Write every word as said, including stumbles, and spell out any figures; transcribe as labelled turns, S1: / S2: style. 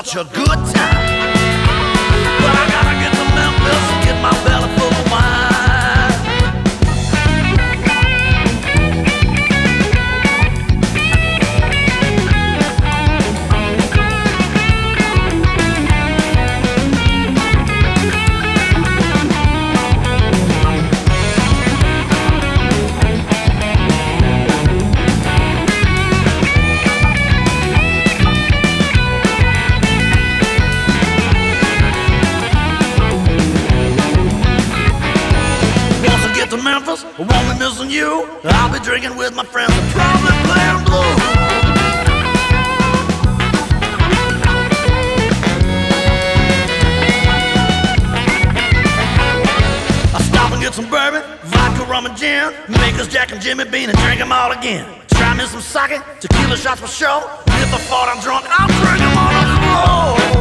S1: such a good time. But I gotta get to Memphis and get my belly full of wine. To Memphis, I won't be missing you. I'll be drinking with my friends and probably playing blues. I stop and get some bourbon, vodka, rum and gin, Makers, Jack and Jimmy Bean and drink them all again. Try me some sake, tequila shots for show. If I fall I'm drunk, I'll drink them all on the road.